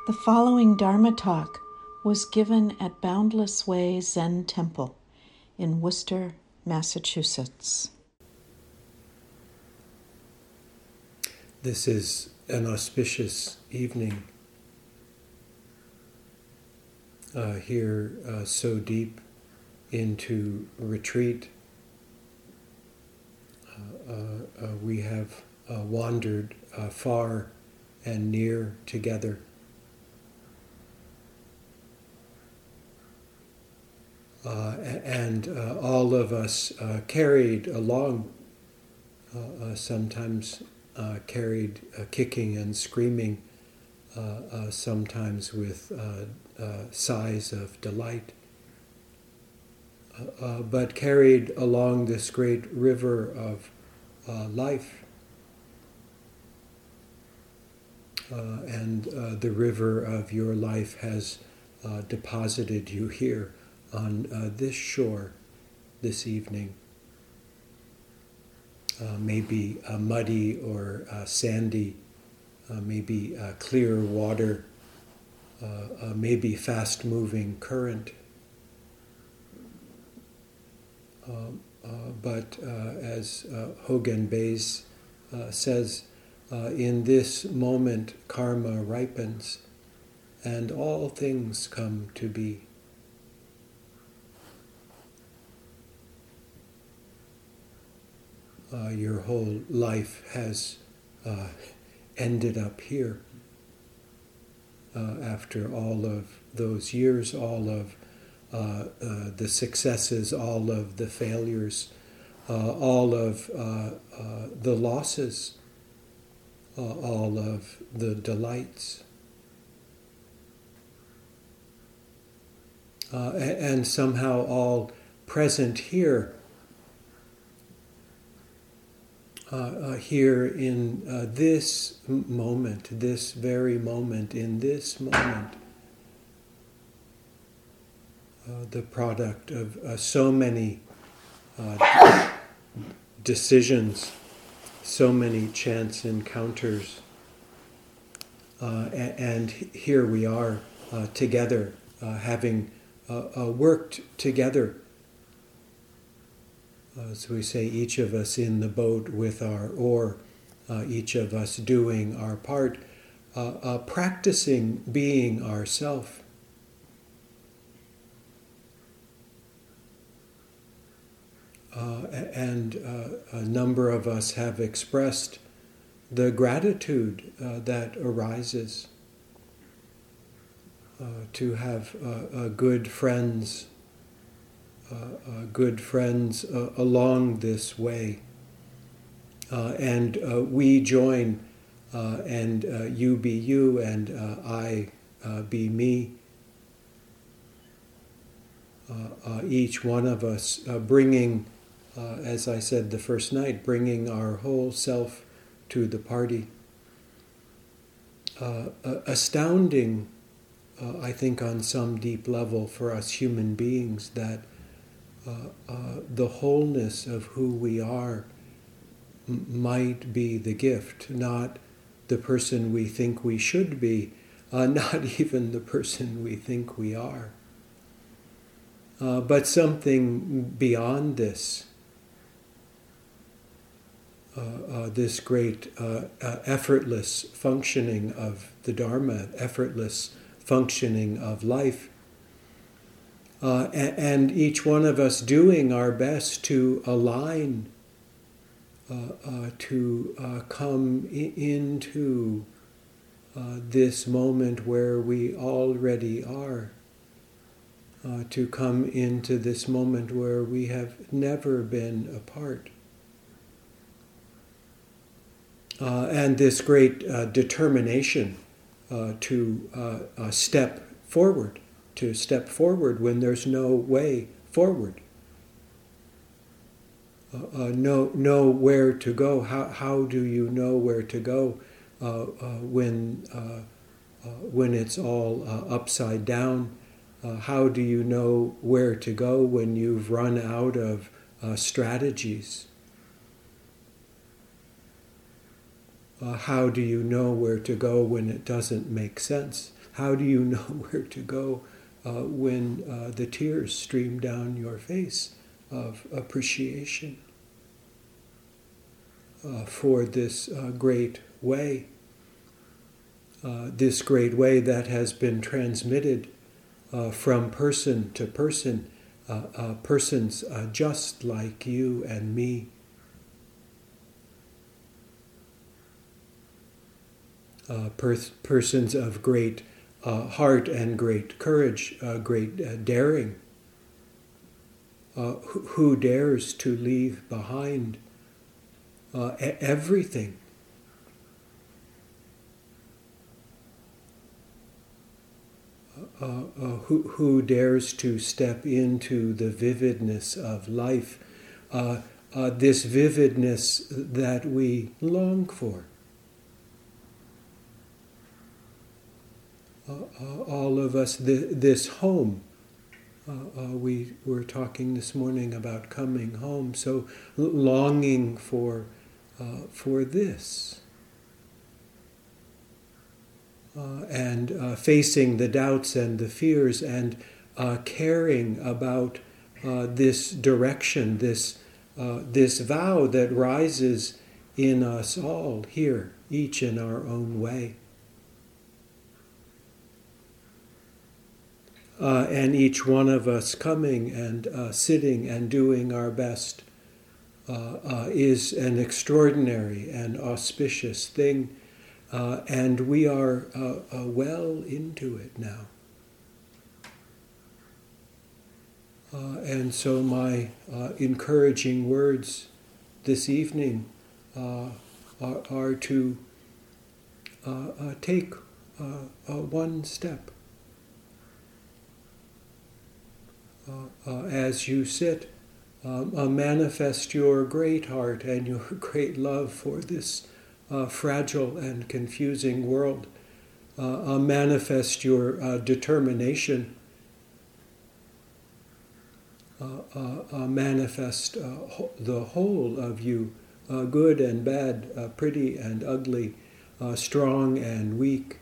The following Dharma talk was given at Boundless Way Zen Temple in Worcester, Massachusetts. This is an auspicious evening here, so deep into retreat. We have wandered far and near together. And all of us carried along, sometimes carried kicking and screaming, sometimes with sighs of delight, but carried along this great river of life. And the river of your life has deposited you here on this shore this evening. Maybe muddy or sandy, maybe clear water, maybe fast-moving current. But as Hogan Bays says, in this moment karma ripens and all things come to be. Your whole life has ended up here after all of those years, all of the successes, all of the failures, all of the losses, all of the delights. And somehow all present here, here in this moment, this very moment, in this moment, the product of so many decisions, so many chance encounters, and here we are together, having worked together. As we say, each of us in the boat with our oar, each of us doing our part, practicing being ourself. And a number of us have expressed the gratitude that arises to have good friends along this way. And we join, and you be you, and I be me. Each one of us bringing, as I said the first night, bringing our whole self to the party. Astounding, I think, on some deep level for us human beings, that the wholeness of who we are might be the gift, not the person we think we should be, not even the person we think we are, but something beyond this, this great effortless functioning of the Dharma, effortless functioning of life. And each one of us doing our best to align, to come into this moment where we already are, to come into this moment where we have never been apart. And this great determination to step forward. To step forward when there's no way forward. Know where to go. How do you know where to go when it's all upside down? How do you know where to go when you've run out of strategies? How do you know where to go when it doesn't make sense? How do you know where to go when the tears stream down your face of appreciation for this great way? This great way that has been transmitted from person to person, persons just like you and me. Persons of great heart and great courage, great daring. Who dares to leave behind everything? Who dares to step into the vividness of life, this vividness that we long for. All of us, this home. We were talking this morning about coming home, so longing for this. And facing the doubts and the fears and caring about this direction, this vow that rises in us all here, each in our own way. And each one of us coming and sitting and doing our best is an extraordinary and auspicious thing. And we are well into it now. And so my encouraging words this evening are to take one step. As you sit, manifest your great heart and your great love for this fragile and confusing world. Manifest your determination. Manifest the whole of you, good and bad, pretty and ugly, strong and weak.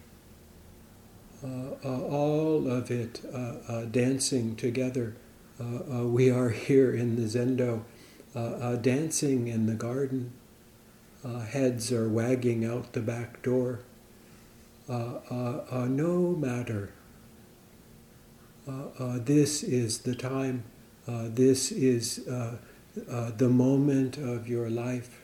All of it dancing together. We are here in the Zendo, dancing in the garden. Heads are wagging out the back door. No matter. This is the time. This is the moment of your life.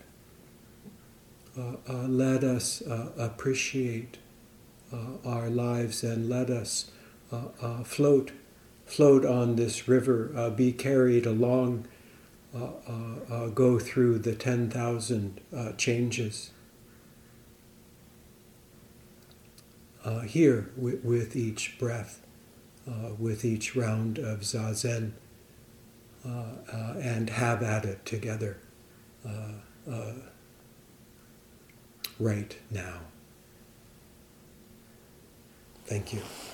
Let us appreciate our lives and let us float on this river, be carried along, go through the 10,000 changes. Here, with each breath, with each round of Zazen, and have at it together right now. Thank you.